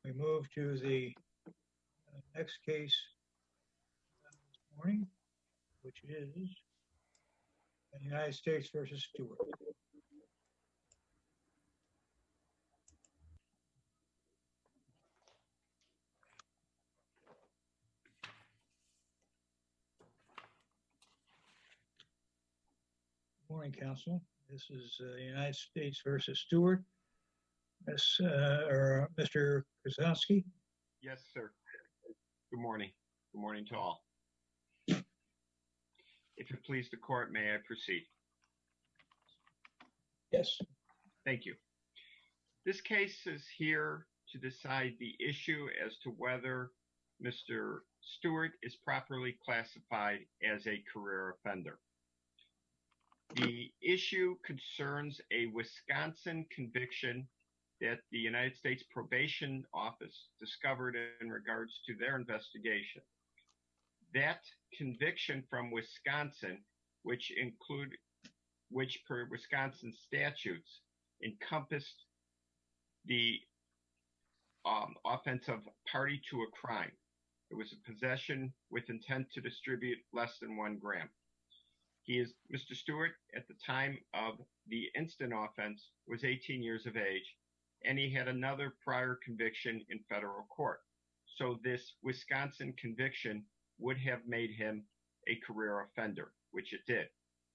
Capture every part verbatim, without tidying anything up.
We move to the uh, next case uh, this morning, which is the United States versus Stewart. Good morning, counsel. This is uh, the United States versus Stewart. Miss uh, or Mister Krasowski. Yes, sir. Good morning. Good morning to all. If it please the court, may I proceed? Yes. Thank you. This case is here to decide the issue as to whether Mister Stewart is properly classified as a career offender. The issue concerns a Wisconsin conviction that the United States Probation Office discovered in regards to their investigation. That conviction from Wisconsin, which include, which per Wisconsin statutes encompassed the um, offense of party to a crime. It was a possession with intent to distribute less than one gram. He is, Mister Stewart, at the time of the instant offense, was eighteen years of age, and he had another prior conviction in federal court. So this Wisconsin conviction would have made him a career offender, which it did.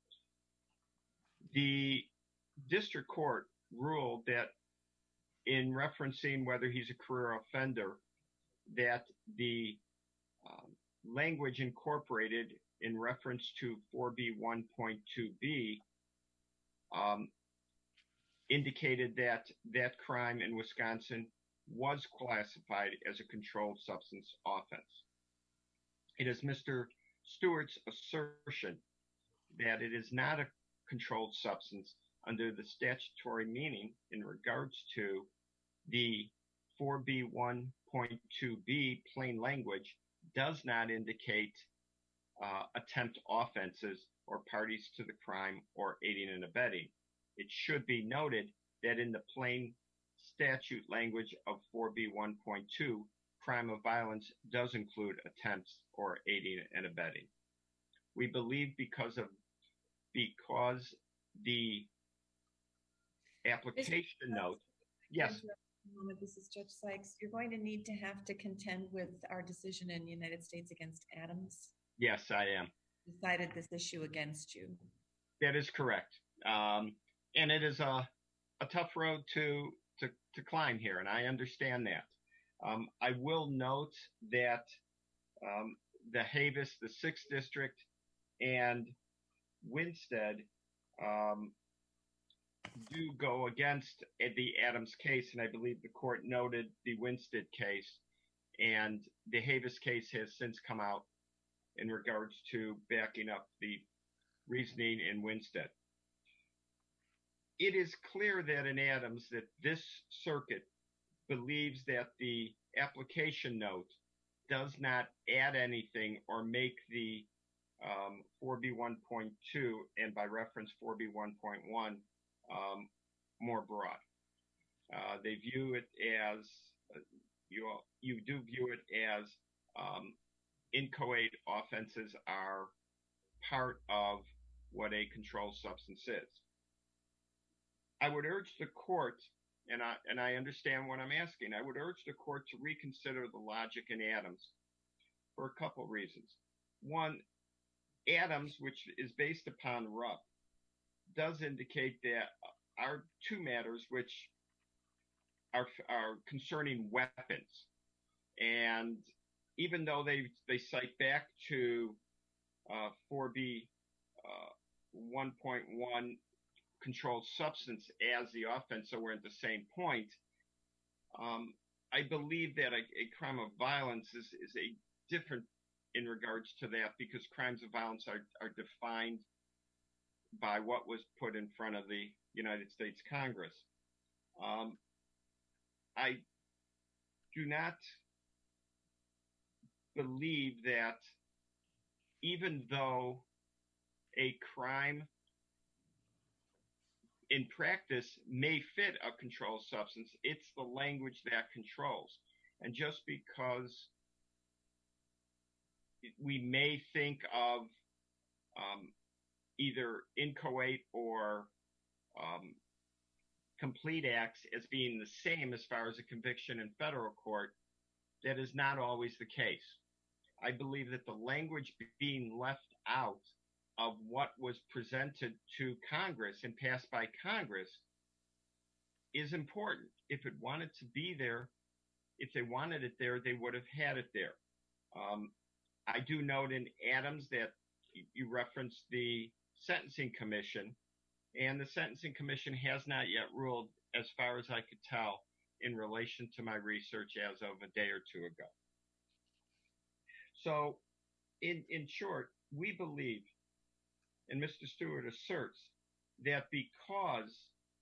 The district court ruled that in referencing whether he's a career offender, that the um, language incorporated in reference to four B one point two B um, indicated that that crime in Wisconsin was classified as a controlled substance offense. It is Mister Stewart's assertion that it is not a controlled substance under the statutory meaning in regards to the four B one point two B plain language does not indicate uh, attempt offenses or parties to the crime or aiding and abetting. It should be noted that in the plain statute language of four B one point two, crime of violence does include attempts or aiding and abetting. We believe because of because the application note, yes. This is Judge Sykes. You're going to need to have to contend with our decision in the United States against Adams. Yes, I am. Decided this issue against you. That is correct. Um, and it is a, a tough road to, to, to climb here, and I understand that. Um, I will note that um, the Havis, the sixth District, and Winstead um, do go against the Adams case, and I believe the court noted the Winstead case, and the Havis case has since come out in regards to backing up the reasoning in Winstead. It is clear that in Adams that this circuit believes that the application note does not add anything or make the um, four B one point two, and by reference four B one point one, um, more broad. Uh, they view it as, uh, you, you do view it as um, inchoate offenses are part of what a controlled substance is. I would urge the court, and I, and I understand what I'm asking, I would urge the court to reconsider the logic in Adams for a couple reasons. One, Adams, which is based upon Rupp, does indicate that are two matters which are, are concerning weapons. And even though they, they cite back to uh, four B one point one controlled substance as the offense, so we're at the same point, um, I believe that a, a crime of violence is, is a different in regards to that, because crimes of violence are, are defined by what was put in front of the United States Congress. Um, I do not believe that even though a crime in practice may fit a controlled substance, it's the language that controls. And just because we may think of um, either inchoate or um, complete acts as being the same as far as a conviction in federal court, that is not always the case. I believe that the language being left out of what was presented to Congress and passed by Congress is important. If it wanted to be there, if they wanted it there, they would have had it there. Um, I do note in Adams that you referenced the Sentencing Commission, and the Sentencing Commission has not yet ruled, as far as I could tell, in relation to my research as of a day or two ago. So, in, in short, we believe, and Mister Stewart asserts, that because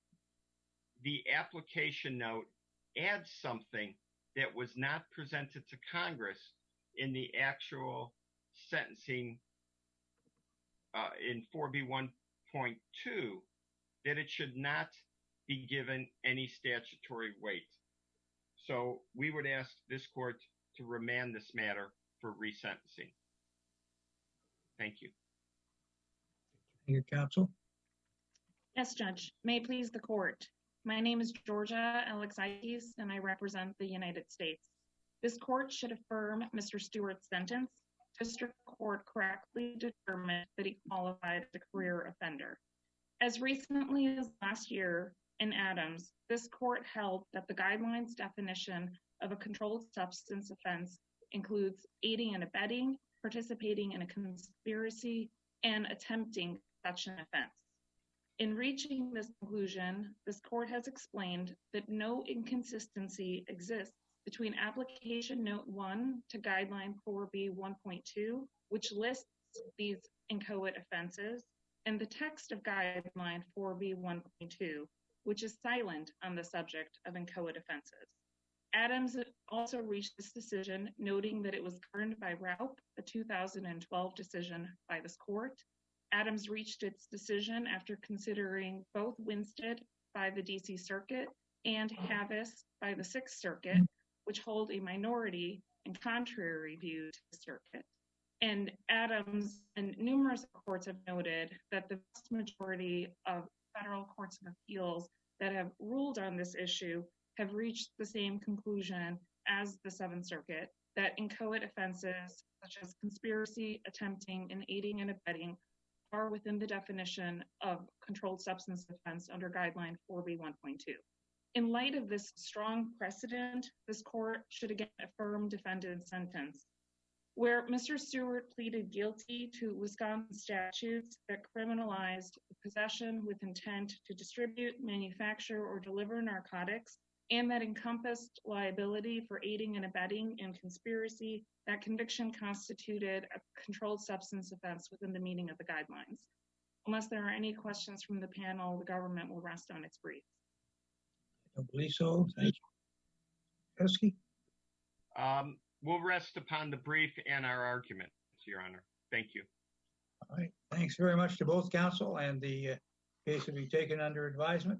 the application note adds something that was not presented to Congress in the actual sentencing uh, in four B one point two, that it should not be given any statutory weight. So we would ask this court to remand this matter for resentencing. Thank you. Your counsel. Yes, Judge. May it please the court. My name is Georgia Alexaitis, and I represent the United States. This court should affirm Mister Stewart's sentence. District Court correctly determined that he qualified as a career offender. As recently as last year in Adams, this court held that the guidelines definition of a controlled substance offense includes aiding and abetting, participating in a conspiracy, and attempting such an offense. In reaching this conclusion, this court has explained that no inconsistency exists between Application Note one to Guideline four B one point two, which lists these inchoate offenses, and the text of Guideline four B one point two, which is silent on the subject of inchoate offenses. Adams also reached this decision noting that it was governed by Raup, a two thousand twelve decision by this court. Adams reached its decision after considering both Winstead by the D C Circuit and Havis by the Sixth Circuit, which hold a minority and contrary view to the circuit. And Adams and numerous courts have noted that the vast majority of federal courts of appeals that have ruled on this issue have reached the same conclusion as the Seventh Circuit, that inchoate offenses such as conspiracy, attempting, and aiding and abetting are within the definition of controlled substance offense under Guideline four B one point two. In light of this strong precedent, this court should again affirm defendant's sentence. Where Mister Stewart pleaded guilty to Wisconsin statutes that criminalized possession with intent to distribute, manufacture, or deliver narcotics, and that encompassed liability for aiding and abetting in conspiracy, that conviction constituted a controlled substance offense within the meaning of the guidelines. Unless there are any questions from the panel, the government will rest on its brief. I don't believe so. Thank you. Heskey? Um, we'll rest upon the brief and our argument, Your Honor. Thank you. All right. Thanks very much to both counsel, and the uh, case will be taken under advisement.